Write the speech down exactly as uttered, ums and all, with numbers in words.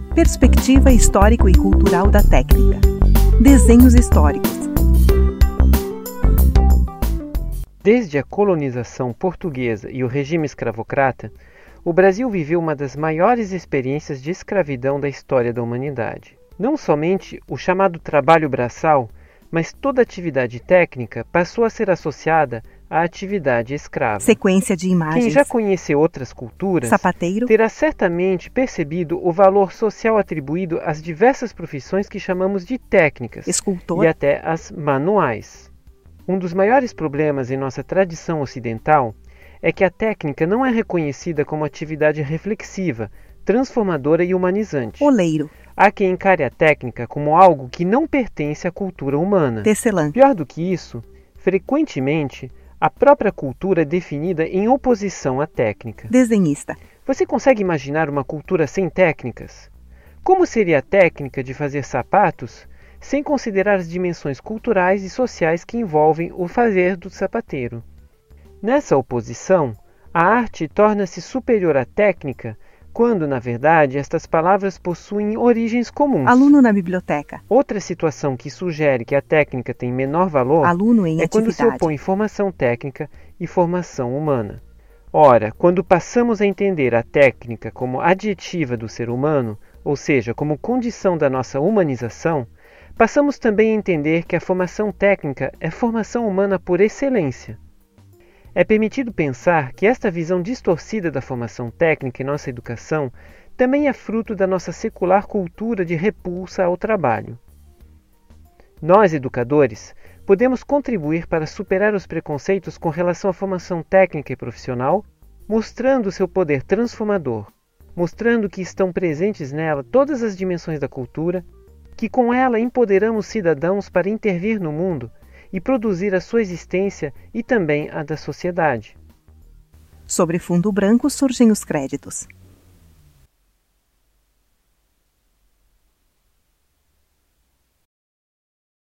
Perspectiva histórico e cultural da técnica. Desenhos históricos. Desde a colonização portuguesa e o regime escravocrata, o Brasil viveu uma das maiores experiências de escravidão da história da humanidade. Não somente o chamado trabalho braçal, mas toda atividade técnica passou a ser associada à atividade escrava. Sequência de imagens. Quem já conheceu outras culturas Sapateiro. terá certamente percebido o valor social atribuído às diversas profissões que chamamos de técnicas, Escultor. e até às manuais. Um dos maiores problemas em nossa tradição ocidental é que a técnica não é reconhecida como atividade reflexiva, transformadora e humanizante. Oleiro. Há quem encare a técnica como algo que não pertence à cultura humana. Tecelã. Pior do que isso, frequentemente, a própria cultura é definida em oposição à técnica. Desenhista. Você consegue imaginar uma cultura sem técnicas? Como seria a técnica de fazer sapatos sem considerar as dimensões culturais e sociais que envolvem o fazer do sapateiro? Nessa oposição, a arte torna-se superior à técnica quando, na verdade, estas palavras possuem origens comuns. Aluno na biblioteca. Outra situação que sugere que a técnica tem menor valor Aluno em é quando se atividade. opõe formação técnica e formação humana. Ora, quando passamos a entender a técnica como adjetiva do ser humano, ou seja, como condição da nossa humanização, passamos também a entender que a formação técnica é formação humana por excelência. É permitido pensar que esta visão distorcida da formação técnica em nossa educação também é fruto da nossa secular cultura de repulsa ao trabalho. Nós, educadores, podemos contribuir para superar os preconceitos com relação à formação técnica e profissional, mostrando seu poder transformador, mostrando que estão presentes nela todas as dimensões da cultura, que com ela empoderamos cidadãos para intervir no mundo e produzir a sua existência e também a da sociedade. Sobre fundo branco surgem os créditos.